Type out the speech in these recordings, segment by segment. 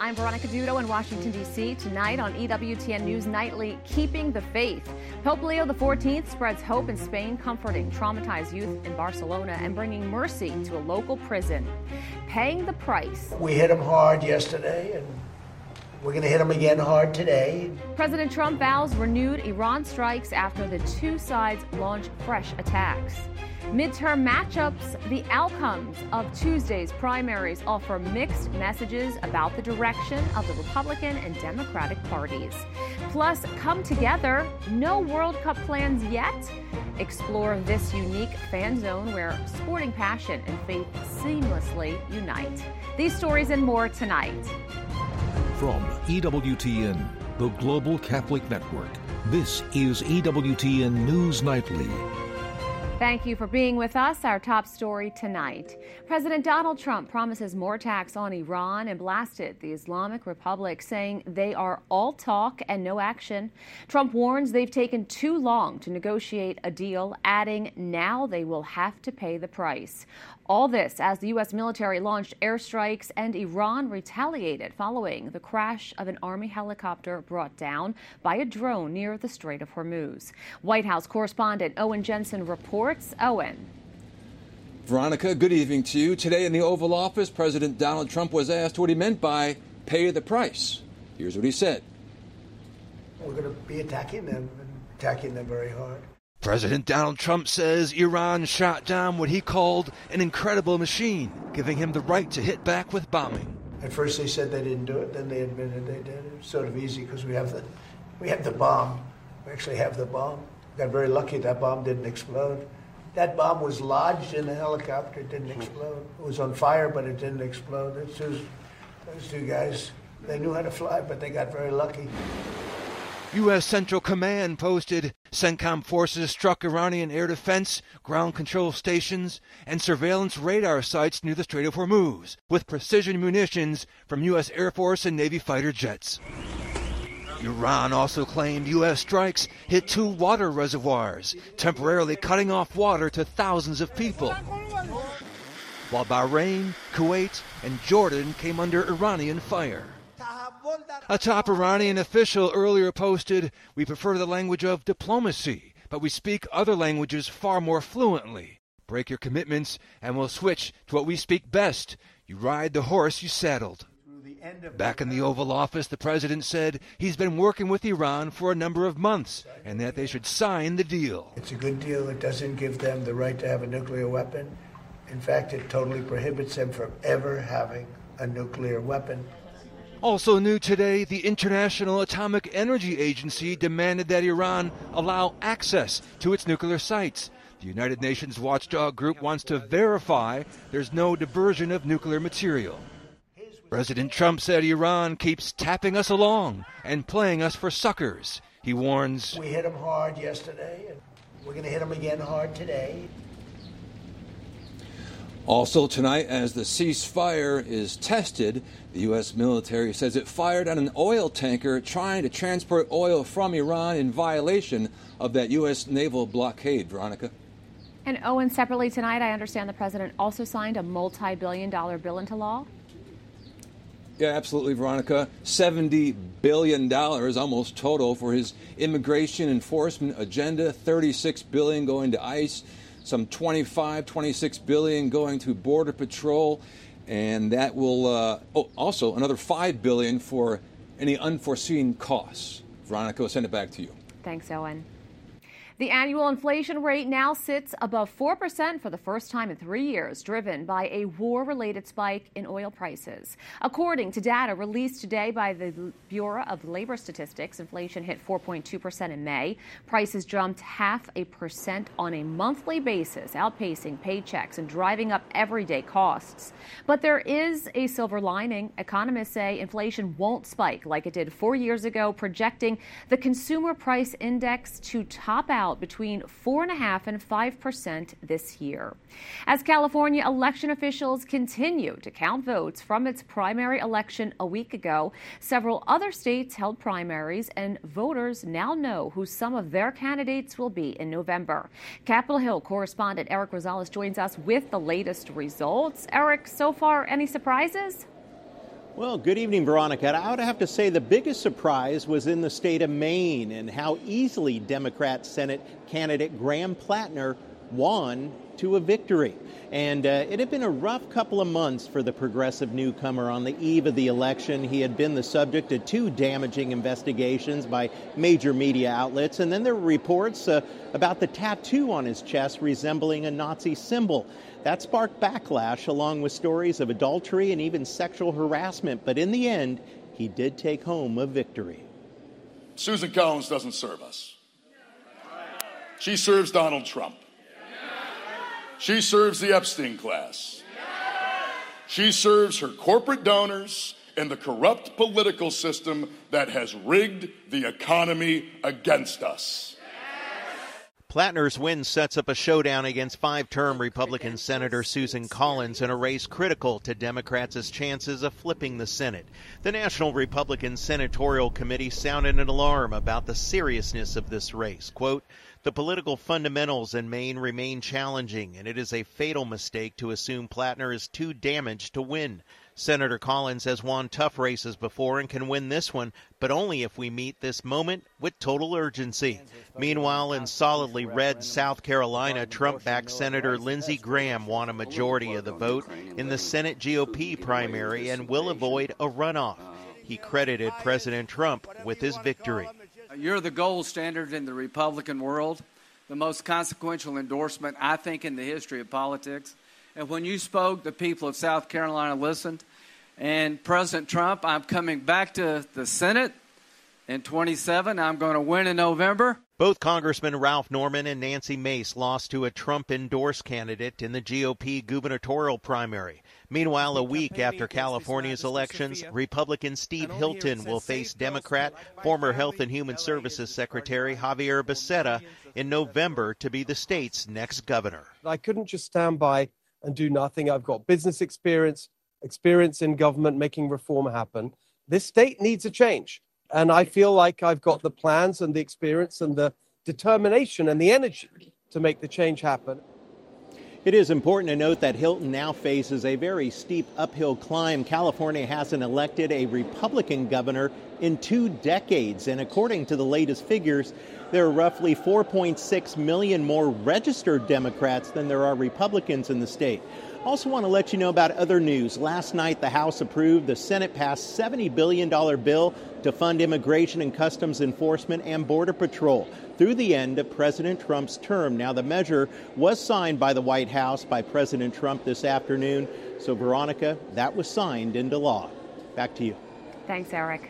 I'm Veronica Dudo in Washington, D.C. Tonight on EWTN News Nightly, Keeping the Faith. Pope Leo XIV spreads hope in Spain, comforting traumatized youth in Barcelona and bringing mercy to a local prison. Paying the price. We hit them hard yesterday, and we're going to hit them again hard today. President Trump vows renewed Iran strikes after the two sides launch fresh attacks. Midterm matchups, the outcomes of Tuesday's primaries offer mixed messages about the direction of the Republican and Democratic parties. Plus, come together, no World Cup plans yet? Explore this unique fan zone where sporting passion and faith seamlessly unite. These stories and more tonight. From EWTN, the Global Catholic Network, this is EWTN News Nightly. Thank you for being with us. Our top story tonight. President Donald Trump promises more attacks on Iran and blasted the Islamic Republic, saying they are all talk and no action. Trump warns they've taken too long to negotiate a deal, adding now they will have to pay the price. All this as the U.S. military launched airstrikes and Iran retaliated following the crash of an Army helicopter brought down by a drone near the Strait of Hormuz. White House correspondent Owen Jensen reports. Owen. Veronica, good evening to you. Today in the Oval Office, President Donald Trump was asked what he meant by pay the price. Here's what he said. We're going to be attacking them very hard. President Donald Trump says Iran shot down what he called an incredible machine, giving him the right to hit back with bombing. At first they said they didn't do it, then they admitted they did. It was sort of easy because we have the bomb. We actually have the bomb. Got very lucky that bomb didn't explode. That bomb was lodged in the helicopter. It didn't explode. It was on fire, but it didn't explode. Those two guys, they knew how to fly, but they got very lucky. U.S. Central Command posted CENTCOM forces struck Iranian air defense, ground control stations, and surveillance radar sites near the Strait of Hormuz with precision munitions from U.S. Air Force and Navy fighter jets. Iran also claimed U.S. strikes hit 2 water reservoirs, temporarily cutting off water to thousands of people, while Bahrain, Kuwait, and Jordan came under Iranian fire. A top Iranian official earlier posted, "We prefer the language of diplomacy, but we speak other languages far more fluently. Break your commitments and we'll switch to what we speak best. You ride the horse you saddled." Back in the Oval Office, the president said he's been working with Iran for a number of months and that they should sign the deal. It's a good deal. It doesn't give them the right to have a nuclear weapon. In fact, it totally prohibits them from ever having a nuclear weapon. Also new today, the International Atomic Energy Agency demanded that Iran allow access to its nuclear sites. The United Nations watchdog group wants to verify there's no diversion of nuclear material. President Trump said Iran keeps tapping us along and playing us for suckers. He warns, we hit them hard yesterday, and we're going to hit them again hard today. Also tonight, as the ceasefire is tested, the U.S. military says it fired on an oil tanker trying to transport oil from Iran in violation of that U.S. naval blockade. Veronica. And Owen, separately tonight, I understand the president also signed a multi-billion-dollar bill into law. Yeah, absolutely, Veronica. $70 billion, almost total, for his immigration enforcement agenda. $36 billion going to ICE. Some $26 billion going to Border Patrol, and that will also another $5 billion for any unforeseen costs. Veronica, I'll send it back to you. Thanks, Owen. The annual inflation rate now sits above 4% for the first time in 3 years, driven by a war-related spike in oil prices. According to data released today by the Bureau of Labor Statistics, inflation hit 4.2% in May. Prices jumped 0.5% on a monthly basis, outpacing paychecks and driving up everyday costs. But there is a silver lining. Economists say inflation won't spike like it did 4 years ago, projecting the consumer price index to top out between 4.5% and 5% this year. As California election officials continue to count votes from its primary election a week ago, several other states held primaries, and voters now know who some of their candidates will be in November. Capitol Hill correspondent Eric Rosales joins us with the latest results. Eric, so far, any surprises? Well, good evening, Veronica. I would have to say the biggest surprise was in the state of Maine and how easily Democrat Senate candidate Graham Plattner won to a victory. And it had been a rough couple of months for the progressive newcomer on the eve of the election. He had been the subject of 2 damaging investigations by major media outlets. And then there were reports about the tattoo on his chest resembling a Nazi symbol. That sparked backlash, along with stories of adultery and even sexual harassment. But in the end, he did take home a victory. Susan Collins doesn't serve us. She serves Donald Trump. She serves the Epstein class. She serves her corporate donors and the corrupt political system that has rigged the economy against us. Plattner's win sets up a showdown against 5-term Republican Senator Susan Collins in a race critical to Democrats' chances of flipping the Senate. The National Republican Senatorial Committee sounded an alarm about the seriousness of this race. Quote, "The political fundamentals in Maine remain challenging, and it is a fatal mistake to assume Plattner is too damaged to win. Senator Collins has won tough races before and can win this one, but only if we meet this moment with total urgency." Meanwhile, in solidly red South Carolina, Trump-backed Senator Lindsey Graham won a majority of the vote in the Senate GOP primary and will avoid a runoff. He credited President Trump with his victory. You're the gold standard in the Republican world, the most consequential endorsement, I think, in the history of politics. And when you spoke, the people of South Carolina listened. And President Trump, I'm coming back to the Senate in 27. I'm going to win in November. Both Congressman Ralph Norman and Nancy Mace lost to a Trump-endorsed candidate in the GOP gubernatorial primary. Meanwhile, a week after California's elections, Republican Steve Hilton will face Democrat former Health and Human Services Secretary Javier Becerra in November to be the state's next governor. I couldn't just stand by and do nothing. I've got business experience in government, making reform happen. This state needs a change. And I feel like I've got the plans and the experience and the determination and the energy to make the change happen. It is important to note that Hilton now faces a very steep uphill climb. California hasn't elected a Republican governor in 2 decades. And according to the latest figures, there are roughly 4.6 million more registered Democrats than there are Republicans in the state. Also want to let you know about other news. Last night, the House approved the Senate passed $70 billion bill to fund immigration and customs enforcement and border patrol through the end of President Trump's term. Now, the measure was signed by the White House by President Trump this afternoon. So, Veronica, that was signed into law. Back to you. Thanks, Eric.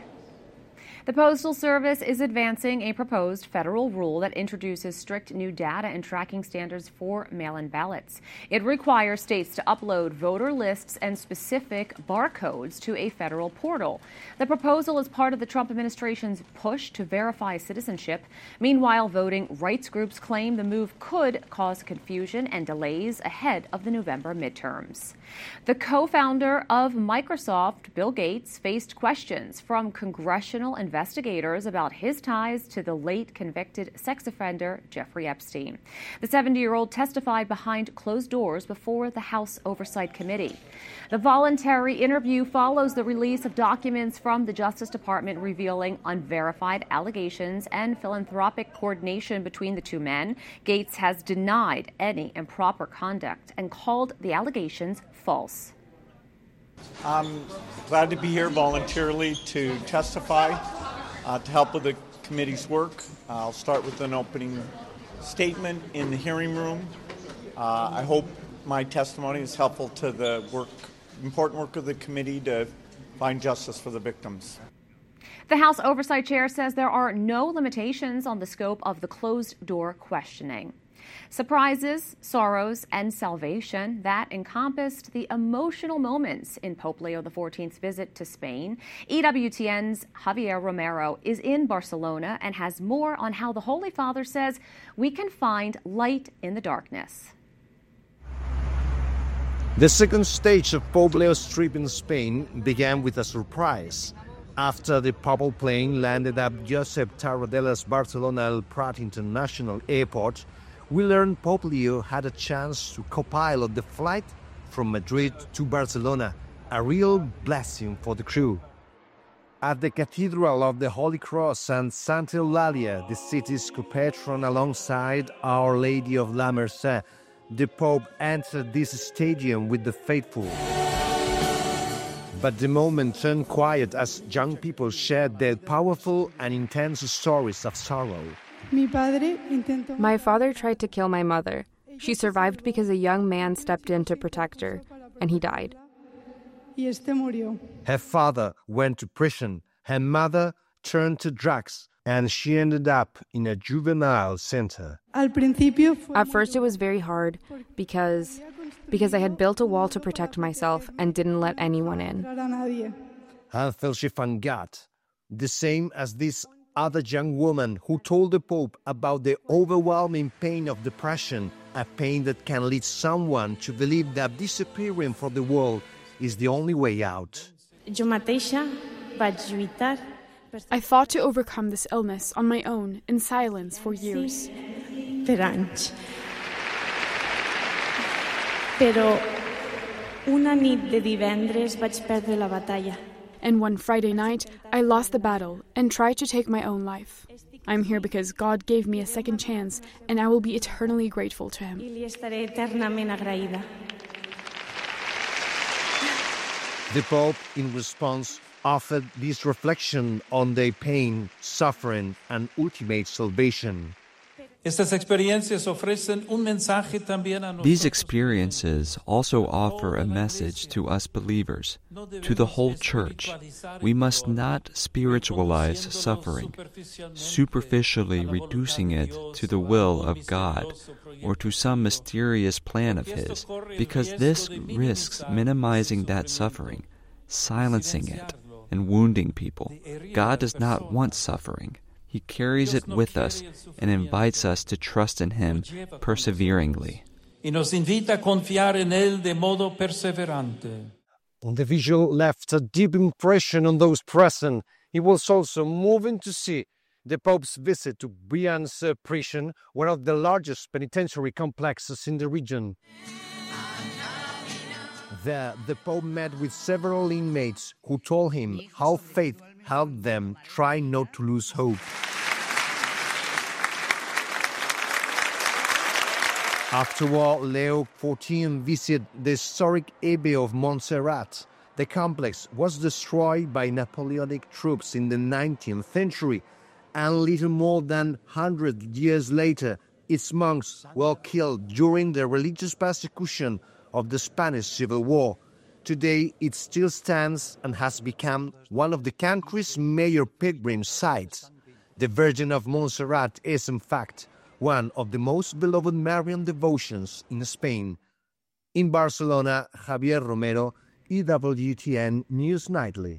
The Postal Service is advancing a proposed federal rule that introduces strict new data and tracking standards for mail-in ballots. It requires states to upload voter lists and specific barcodes to a federal portal. The proposal is part of the Trump administration's push to verify citizenship. Meanwhile, voting rights groups claim the move could cause confusion and delays ahead of the November midterms. The co-founder of Microsoft, Bill Gates, faced questions from congressional investigators about his ties to the late convicted sex offender Jeffrey Epstein. The 70-year-old testified behind closed doors before the House Oversight Committee. The voluntary interview follows the release of documents from the Justice Department revealing unverified allegations and philanthropic coordination between the two men. Gates has denied any improper conduct and called the allegations false. I'm glad to be here voluntarily to testify, to help with the committee's work. I'll start with an opening statement in the hearing room. I hope my testimony is helpful to the important work of the committee to find justice for the victims. The House Oversight Chair says there are no limitations on the scope of the closed-door questioning. Surprises, sorrows, and salvation that encompassed the emotional moments in Pope Leo XIV's visit to Spain. EWTN's Javier Romero is in Barcelona and has more on how the Holy Father says we can find light in the darkness. The second stage of Pope Leo's trip in Spain began with a surprise. After the papal plane landed at Josep Tarradellas Barcelona El Prat International Airport, we learned Pope Leo had a chance to co-pilot the flight from Madrid to Barcelona a real blessing for the crew. At the Cathedral of the Holy Cross and Santa Eulalia, the city's co-patron alongside Our Lady of La Merced, the Pope entered this stadium with the faithful. But the moment turned quiet as young people shared their powerful and intense stories of sorrow. My father tried to kill my mother. She survived because a young man stepped in to protect her, and he died. Her father went to prison, her mother turned to drugs, and she ended up in a juvenile center. At first it was very hard because I had built a wall to protect myself and didn't let anyone in. Until she found God, the same as this other young woman who told the Pope about the overwhelming pain of depression, a pain that can lead someone to believe that disappearing from the world is the only way out. I fought to overcome this illness on my own, in silence, for years. And one Friday night, I lost the battle and tried to take my own life. I'm here because God gave me a second chance, and I will be eternally grateful to Him. The Pope, in response, offered this reflection on their pain, suffering, and ultimate salvation. These experiences also offer a message to us believers, to the whole Church. We must not spiritualize suffering, superficially reducing it to the will of God or to some mysterious plan of His, because this risks minimizing that suffering, silencing it, and wounding people. God does not want suffering. He carries it with us and invites us to trust in Him perseveringly. And the visual left a deep impression on those present. It was also moving to see the Pope's visit to Brian's prison, one of the largest penitentiary complexes in the region. There, the Pope met with several inmates who told him how faith helped them try not to lose hope. Afterward, Leo XIV visited the historic Abbey of Montserrat. The complex was destroyed by Napoleonic troops in the 19th century, and little more than 100 years later, its monks were killed during the religious persecution of the Spanish Civil War. Today, it still stands and has become one of the country's major pilgrim sites. The Virgin of Montserrat is, in fact, one of the most beloved Marian devotions in Spain. In Barcelona, Javier Romero, EWTN News Nightly.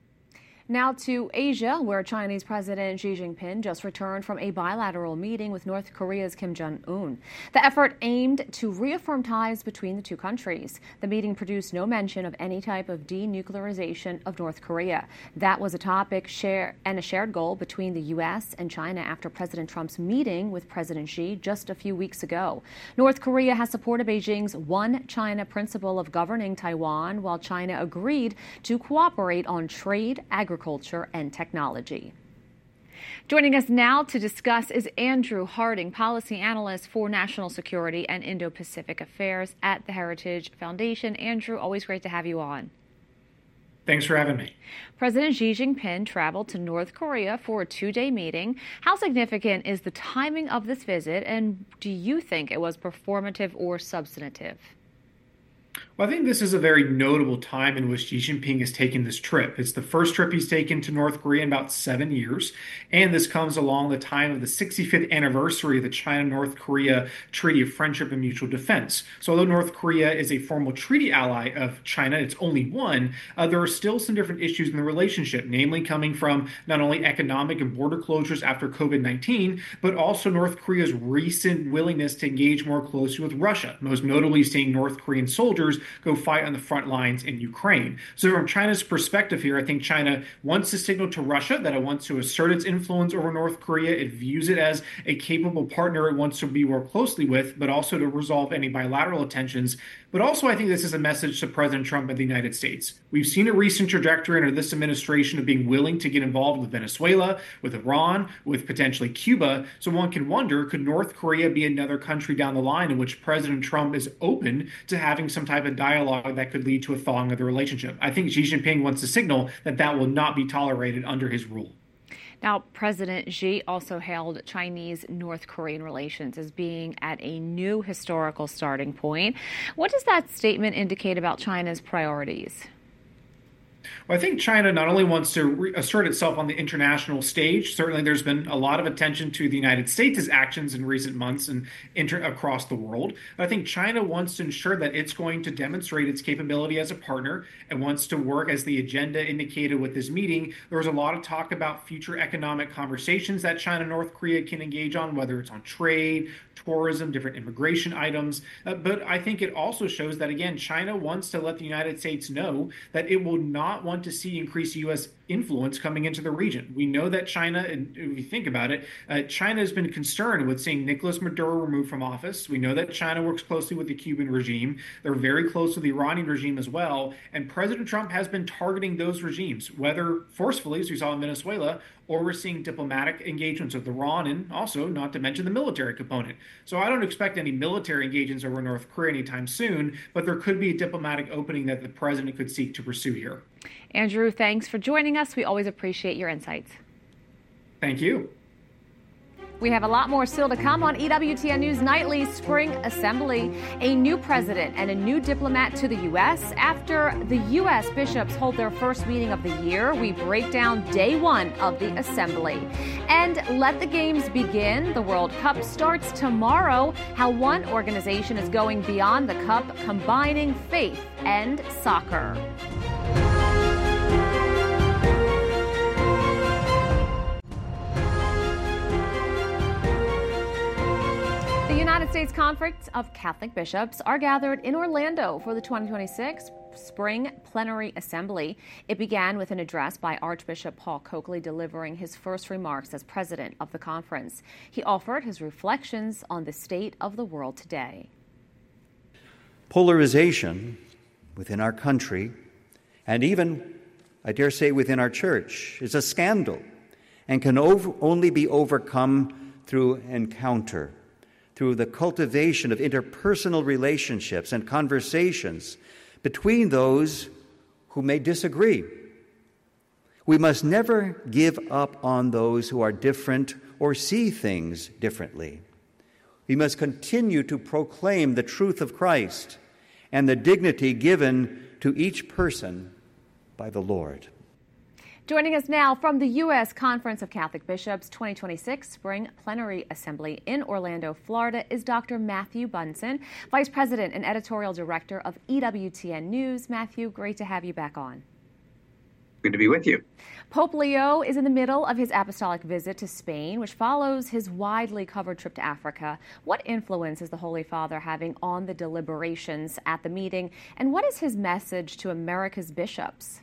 Now to Asia, where Chinese President Xi Jinping just returned from a bilateral meeting with North Korea's Kim Jong-un. The effort aimed to reaffirm ties between the two countries. The meeting produced no mention of any type of denuclearization of North Korea. That was a topic and a shared goal between the U.S. and China after President Trump's meeting with President Xi just a few weeks ago. North Korea has supported Beijing's One China principle of governing Taiwan, while China agreed to cooperate on trade, agriculture, and technology. Joining us now to discuss is Andrew Harding, policy analyst for national security and Indo-Pacific affairs at the Heritage Foundation. Andrew, always great to have you on. Thanks for having me. President Xi Jinping traveled to North Korea for a two-day meeting. How significant is the timing of this visit, and do you think it was performative or substantive? Well, I think this is a very notable time in which Xi Jinping is taking this trip. It's the first trip he's taken to North Korea in about 7 years, and this comes along the time of the 65th anniversary of the China-North Korea Treaty of Friendship and Mutual Defense. So although North Korea is a formal treaty ally of China, it's only one, there are still some different issues in the relationship, namely coming from not only economic and border closures after COVID-19, but also North Korea's recent willingness to engage more closely with Russia, most notably seeing North Korean soldiers soldiers go fight on the front lines in Ukraine. So from China's perspective here, I think China wants to signal to Russia that it wants to assert its influence over North Korea. It views it as a capable partner it wants to be work closely with, but also to resolve any bilateral tensions. But also, I think this is a message to President Trump of the United States. We've seen a recent trajectory under this administration of being willing to get involved with Venezuela, with Iran, with potentially Cuba. So one can wonder, could North Korea be another country down the line in which President Trump is open to having some type of dialogue that could lead to a thawing of the relationship? I think Xi Jinping wants to signal that that will not be tolerated under his rule. Now, President Xi also hailed Chinese-North Korean relations as being at a new historical starting point. What does that statement indicate about China's priorities? Well, I think China not only wants to assert itself on the international stage. Certainly, there's been a lot of attention to the United States' actions in recent months and across the world. But I think China wants to ensure that it's going to demonstrate its capability as a partner and wants to work, as the agenda indicated with this meeting. There was a lot of talk about future economic conversations that China and North Korea can engage on, whether it's on trade, tourism, different immigration items. But I think it also shows that, again, China wants to let the United States know that it will not want to see increased U.S. influence coming into the region. We know that China, and if you think about it, China has been concerned with seeing Nicolas Maduro removed from office. We know that China works closely with the Cuban regime. They're very close to the Iranian regime as well. And President Trump has been targeting those regimes, whether forcefully, as we saw in Venezuela, or we're seeing diplomatic engagements with Iran, and also not to mention the military component. So I don't expect any military engagements over North Korea anytime soon, but there could be a diplomatic opening that the president could seek to pursue here. Andrew, thanks for joining us. We always appreciate your insights. Thank you. We have a lot more still to come on EWTN News Nightly Spring Assembly. A new president and a new diplomat to the U.S. After the U.S. bishops hold their first meeting of the year, we break down day one of the assembly. And let the games begin. The World Cup starts tomorrow. How one organization is going beyond the cup, combining faith and soccer. The United States Conference of Catholic Bishops are gathered in Orlando for the 2026 Spring Plenary Assembly. It began with an address by Archbishop Paul Coakley delivering his first remarks as president of the conference. He offered his reflections on the state of the world today. Polarization within our country, and even, I dare say, within our church, is a scandal and can only be overcome through encounter, through the cultivation of interpersonal relationships and conversations between those who may disagree. We must never give up on those who are different or see things differently. We must continue to proclaim the truth of Christ and the dignity given to each person by the Lord. Joining us now from the U.S. Conference of Catholic Bishops 2026 Spring Plenary Assembly in Orlando, Florida, is Dr. Matthew Bunson, Vice President and Editorial Director of EWTN News. Matthew, great to have you back on. Good to be with you. Pope Leo is in the middle of his apostolic visit to Spain, which follows his widely covered trip to Africa. What influence is the Holy Father having on the deliberations at the meeting, and what is his message to America's bishops?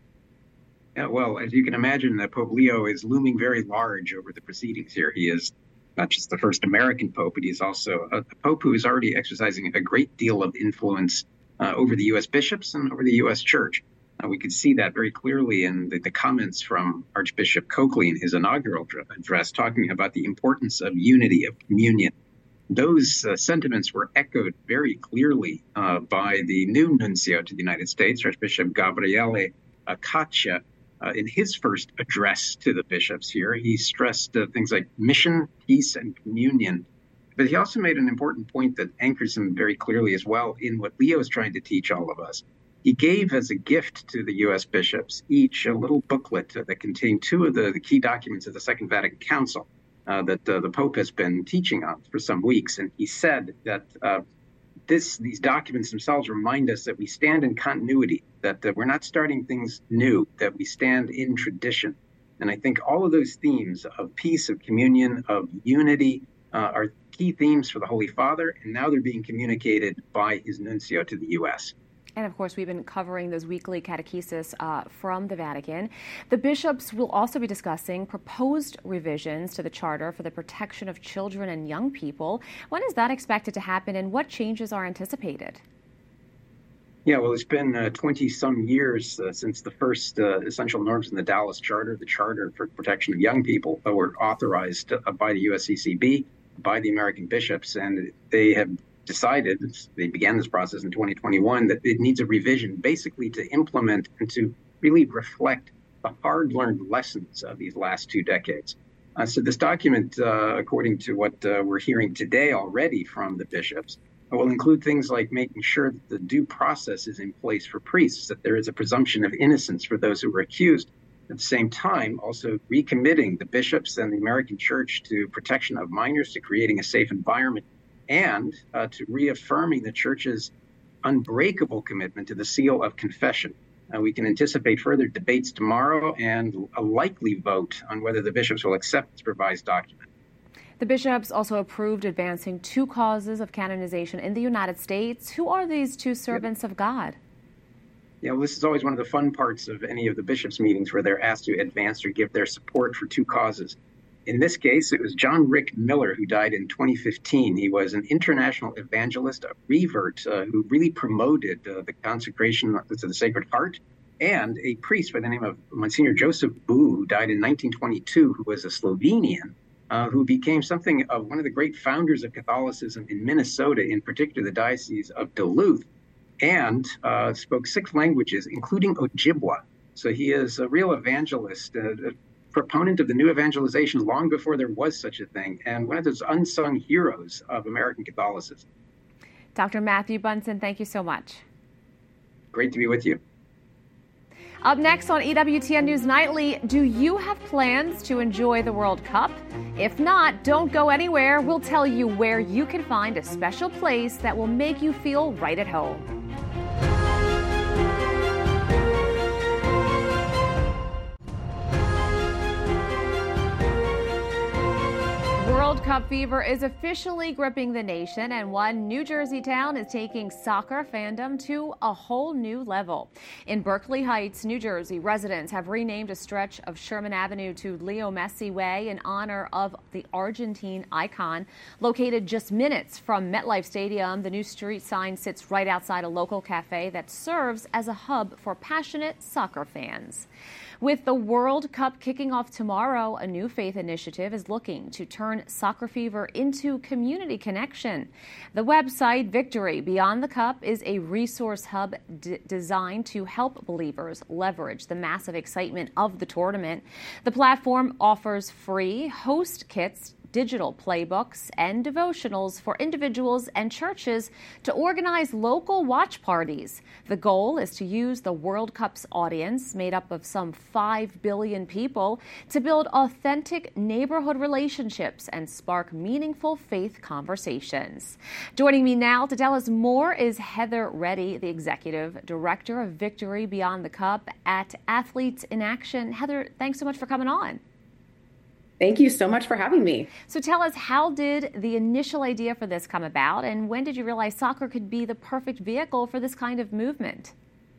Well, as you can imagine, Pope Leo is looming very large over the proceedings here. He is not just the first American pope, but he's also a pope who is already exercising a great deal of influence over the U.S. bishops and over the U.S. church. We could see that very clearly in the comments from Archbishop Coakley in his inaugural address, talking about the importance of unity, of communion. Those sentiments were echoed very clearly by the new nuncio to the United States, Archbishop Gabriele Caccia. In his first address to the bishops here, he stressed things like mission, peace, and communion. But he also made an important point that anchors him very clearly as well in what Leo is trying to teach all of us. He gave as a gift to the U.S. bishops each a little booklet that contained two of the key documents of the Second Vatican Council that the Pope has been teaching on for some weeks. And he said that these documents themselves remind us that we stand in continuity, that we're not starting things new, that we stand in tradition. And I think all of those themes of peace, of communion, of unity, are key themes for the Holy Father, and now they're being communicated by his nuncio to the U.S. And of course, we've been covering those weekly catechesis from the Vatican. The bishops will also be discussing proposed revisions to the Charter for the Protection of Children and Young People. When is that expected to happen, and what changes are anticipated? Yeah, well, it's been 20-some years since the first essential norms in the Dallas Charter, the Charter for Protection of Young People, were authorized by the USCCB, by the American bishops, and they have decided, they began this process in 2021, that it needs a revision basically to implement and to really reflect the hard-learned lessons of these last 2 decades. So this document, according to what we're hearing today already from the bishops, will include things like making sure that the due process is in place for priests, that there is a presumption of innocence for those who were accused. At the same time, also recommitting the bishops and the American Church to protection of minors, to creating a safe environment, and to reaffirming the Church's unbreakable commitment to the seal of confession. We can anticipate further debates tomorrow and a likely vote on whether the bishops will accept this revised document. The bishops also approved advancing 2 causes of canonization in the United States. Who are these 2 servants of God? Yeah, well, this is always one of the fun parts of any of the bishops' meetings where they're asked to advance or give their support for 2 causes. In this case, it was John Rick Miller, who died in 2015. He was an international evangelist, a revert, who really promoted the consecration to the Sacred Heart, and a priest by the name of Monsignor Joseph Boo, who died in 1922, who was a Slovenian, who became something of one of the great founders of Catholicism in Minnesota, in particular the Diocese of Duluth, and spoke 6 languages, including Ojibwa. So he is a real evangelist, a proponent of the new evangelization long before there was such a thing, and one of those unsung heroes of American Catholicism. Dr. Matthew Bunson, thank you so much. Great to be with you. Up next on EWTN News Nightly, do you have plans to enjoy the World Cup? If not, don't go anywhere. We'll tell you where you can find a special place that will make you feel right at home. World Cup fever is officially gripping the nation, and one New Jersey town is taking soccer fandom to a whole new level. In Berkeley Heights, New Jersey, residents have renamed a stretch of Sherman Avenue to Leo Messi Way in honor of the Argentine icon. Located just minutes from MetLife Stadium, the new street sign sits right outside a local cafe that serves as a hub for passionate soccer fans. With the World Cup kicking off tomorrow, a new faith initiative is looking to turn soccer fever into community connection. The website Victory Beyond the Cup is a resource hub designed to help believers leverage the massive excitement of the tournament. The platform offers free host kits, digital playbooks, and devotionals for individuals and churches to organize local watch parties. The goal is to use the World Cup's audience, made up of some 5 billion people, to build authentic neighborhood relationships and spark meaningful faith conversations. Joining me now to tell us more is Heather Reddy, the executive director of Victory Beyond the Cup at Athletes in Action. Heather, thanks so much for coming on. Thank you so much for having me. So tell us, how did the initial idea for this come about, and when did you realize soccer could be the perfect vehicle for this kind of movement?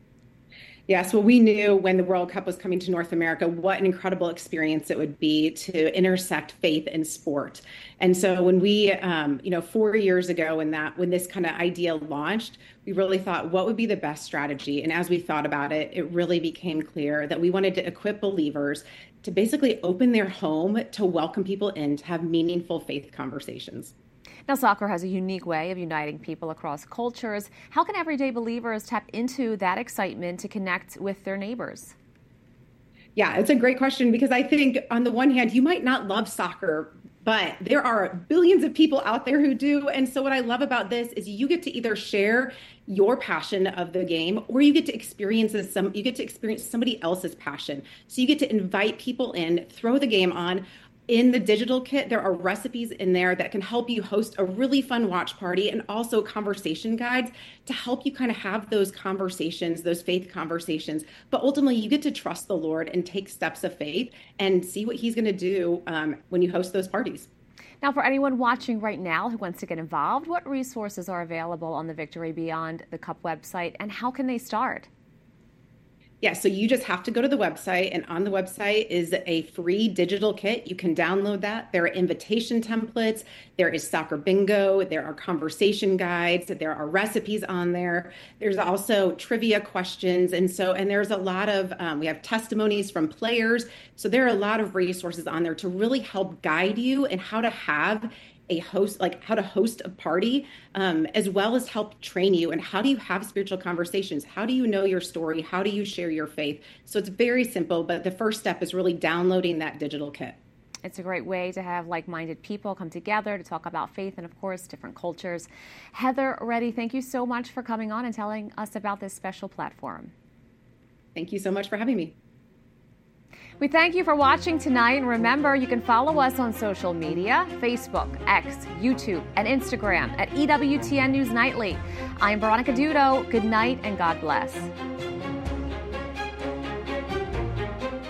Yes, well, we knew when the World Cup was coming to North America what an incredible experience it would be to intersect faith and sport. And so when we, 4 years ago, when this kind of idea launched, we really thought, what would be the best strategy? And as we thought about it, it really became clear that we wanted to equip believers to basically open their home to welcome people in to have meaningful faith conversations. Now, soccer has a unique way of uniting people across cultures. How can everyday believers tap into that excitement to connect with their neighbors? Yeah, it's a great question, because I think on the one hand, you might not love soccer, but there are billions of people out there who do. And so what I love about this is you get to either share your passion of the game, or you get to experience somebody else's passion. So you get to invite people in, throw the game on. In the digital kit, there are recipes in there that can help you host a really fun watch party, and also conversation guides to help you kind of have those conversations, those faith conversations. But ultimately, you get to trust the Lord and take steps of faith and see what he's going to do when you host those parties. Now, for anyone watching right now who wants to get involved, what resources are available on the Victory Beyond the Cup website, and how can they start? Yeah, so you just have to go to the website, and on the website is a free digital kit. You can download that. There are invitation templates. There is soccer bingo. There are conversation guides. There are recipes on there. There's also trivia questions. And there's a lot of, we have testimonies from players. So there are a lot of resources on there to really help guide you in how to have how to host a party, as well as help train you. And how do you have spiritual conversations? How do you know your story? How do you share your faith? So it's very simple, but the first step is really downloading that digital kit. It's a great way to have like-minded people come together to talk about faith and, of course, different cultures. Heather Reddy, thank you so much for coming on and telling us about this special platform. Thank you so much for having me. We thank you for watching tonight, and remember, you can follow us on social media, Facebook, X, YouTube, and Instagram at EWTN News Nightly. I'm Veronica Dudo. Good night and God bless.